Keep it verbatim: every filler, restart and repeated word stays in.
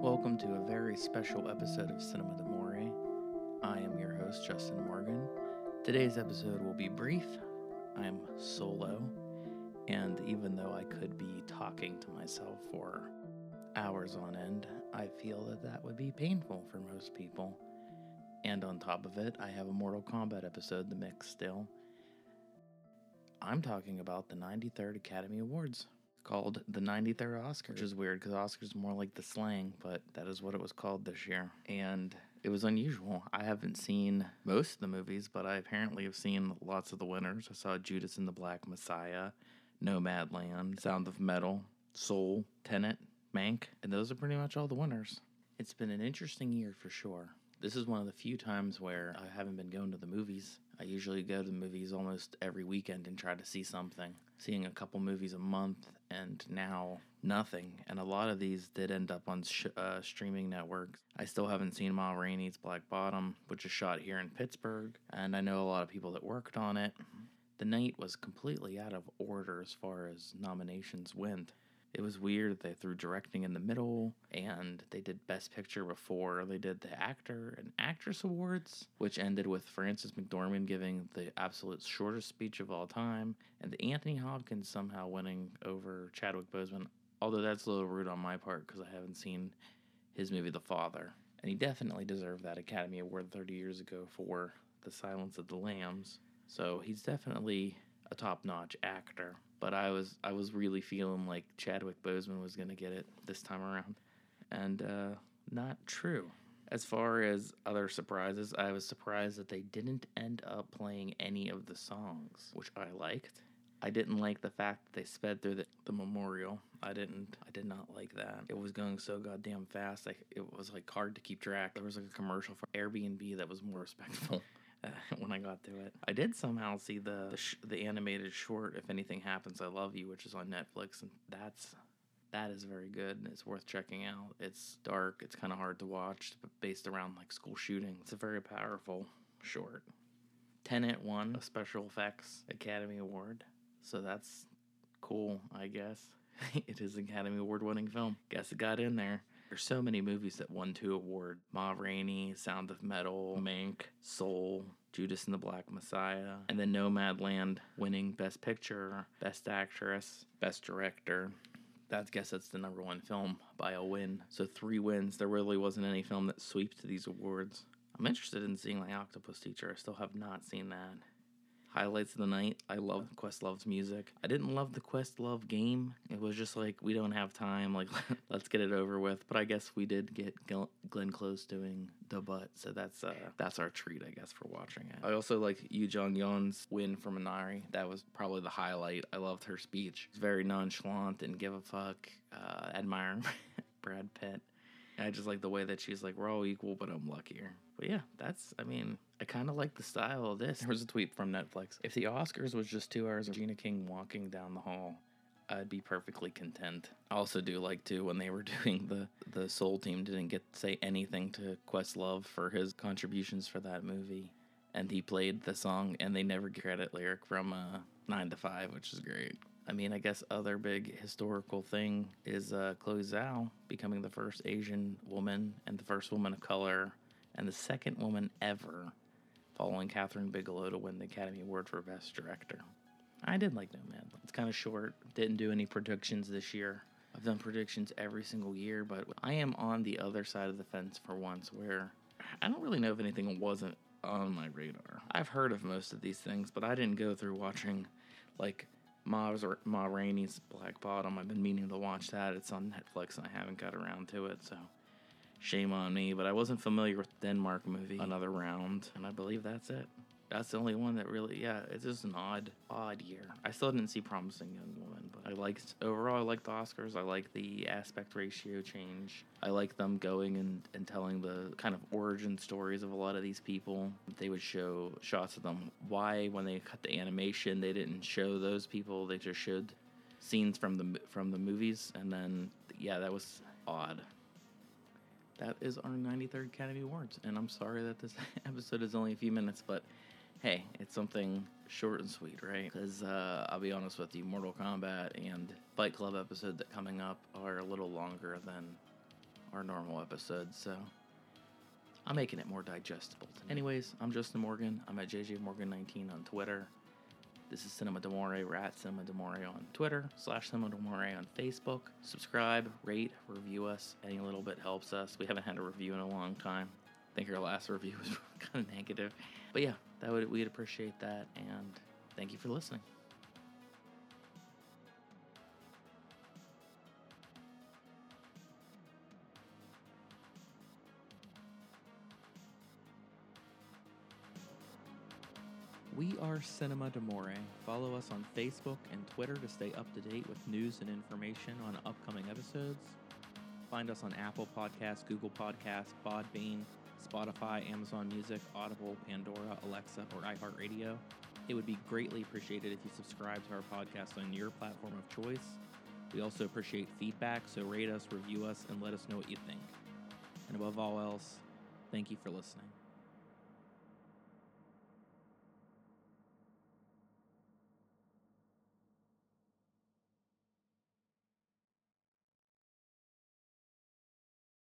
Welcome to a very special episode of Cinema d'Amore. I am your host, Justin Morgan. Today's episode will be brief. I am solo, and even though I could be talking to myself for hours on end, I feel that that would be painful for most people. And on top of it, I have a Mortal Kombat episode to mix still. I'm talking about the ninety-third Academy Awards, called the ninety-third Oscar, which is weird because Oscars more like the slang, but that is what it was called this year. And it was unusual. I haven't seen most of the movies, but I apparently have seen lots of the winners. I saw Judas and the Black Messiah, Nomadland, Sound of Metal, Soul, Tenet, Mank, and those are pretty much all the winners. It's been an interesting year for sure. This is one of the few times where I haven't been going to the movies. I usually go to the movies almost every weekend and try to see something. Seeing a couple movies a month, and now nothing. And a lot of these did end up on sh- uh, streaming networks. I still haven't seen Ma Rainey's Black Bottom, which is shot here in Pittsburgh, and I know a lot of people that worked on it. The night was completely out of order as far as nominations went. It was weird that they threw directing in the middle, and they did Best Picture before they did the Actor and Actress Awards, which ended with Frances McDormand giving the absolute shortest speech of all time, and Anthony Hopkins somehow winning over Chadwick Boseman, although that's a little rude on my part because I haven't seen his movie The Father. And he definitely deserved that Academy Award thirty years ago for The Silence of the Lambs, so he's definitely a top-notch actor. But I was I was really feeling like Chadwick Boseman was going to get it this time around. And uh, not true. As far as other surprises, I was surprised that they didn't end up playing any of the songs, which I liked. I didn't like the fact that they sped through the, the memorial. I didn't. I did not like that. It was going so goddamn fast. I, it was like hard to keep track. There was like a commercial for Airbnb that was more respectful. When I got to it, I did somehow see the the, sh- the animated short "If Anything Happens, I Love You," which is on Netflix, and that's that is very good and it's worth checking out. It's dark, it's kind of hard to watch, but based around like school shooting. It's a very powerful short. Tenet won a Special Effects Academy Award, so that's cool, I guess. It is an Academy Award winning film. Guess it got in there. There's so many movies that won two awards. Ma Rainey, Sound of Metal, Mank, Soul, Judas and the Black Messiah, and then Nomadland winning Best Picture, Best Actress, Best Director. I guess that's the number one film by a win. So three wins. There really wasn't any film that sweeps to these awards. I'm interested in seeing The Octopus Teacher. I still have not seen that. Highlights of the night, I love Questlove's music. I didn't love the Questlove game. It was just like, we don't have time, like, let's get it over with. But I guess we did get Glenn Close doing the butt, so that's uh, that's our treat, I guess, for watching it. I also like Yoo Jong-yeon's win for Minari. That was probably the highlight. I loved her speech. It's very nonchalant, didn't give a fuck, uh, admire Brad Pitt. I just like the way that she's like, we're all equal, but I'm luckier. But yeah, that's, I mean, I kind of like the style of this. There was a tweet from Netflix. If the Oscars was just two hours of Regina King walking down the hall, I'd be perfectly content. I also do like, too, when they were doing the, the Soul team didn't get to say anything to Questlove for his contributions for that movie. And he played the song, and they never get credit lyric from uh, nine to five, which is great. I mean, I guess other big historical thing is uh, Chloe Zhao becoming the first Asian woman and the first woman of color and the second woman ever following Catherine Bigelow to win the Academy Award for Best Director. I did like Nomadland. It's kind of short. Didn't do any predictions this year. I've done predictions every single year, but I am on the other side of the fence for once where I don't really know if anything wasn't on my radar. I've heard of most of these things, but I didn't go through watching, like, Ma, Ma Rainey's Black Bottom. I've been meaning to watch that. It's on Netflix, and I haven't got around to it, so shame on me. But I wasn't familiar with the Denmark movie, Another Round, and I believe that's it. That's the only one that really, yeah, it's just an odd, odd year. I still didn't see Promising Young Woman, but I liked, overall, I liked the Oscars. I like the aspect ratio change. I like them going and, and telling the kind of origin stories of a lot of these people. They would show shots of them. Why, when they cut the animation, they didn't show those people. They just showed scenes from the from the movies, and then, yeah, that was odd. That is our ninety-third Academy Awards, and I'm sorry that this episode is only a few minutes, but hey, it's something short and sweet, right? Because uh, I'll be honest with you, Mortal Kombat and Fight Club episode that coming up are a little longer than our normal episodes, so I'm making it more digestible to me. Anyways, I'm Justin Morgan. I'm at J J Morgan nineteen on Twitter. This is Cinema D'Amore. We're at Cinema D'Amore on Twitter, slash Cinema D'Amore on Facebook. Subscribe, rate, review us. Any little bit helps us. We haven't had a review in a long time. I think our last review was kind of negative. But yeah, that would we'd appreciate that, and thank you for listening. We are Cinema D'Amore. Follow us on Facebook and Twitter to stay up to date with news and information on upcoming episodes. Find us on Apple Podcasts, Google Podcasts, Podbean, Spotify, Amazon Music, Audible, Pandora, Alexa, or iHeartRadio. It would be greatly appreciated if you subscribe to our podcast on your platform of choice. We also appreciate feedback, so rate us, review us, and let us know what you think. And above all else, thank you for listening.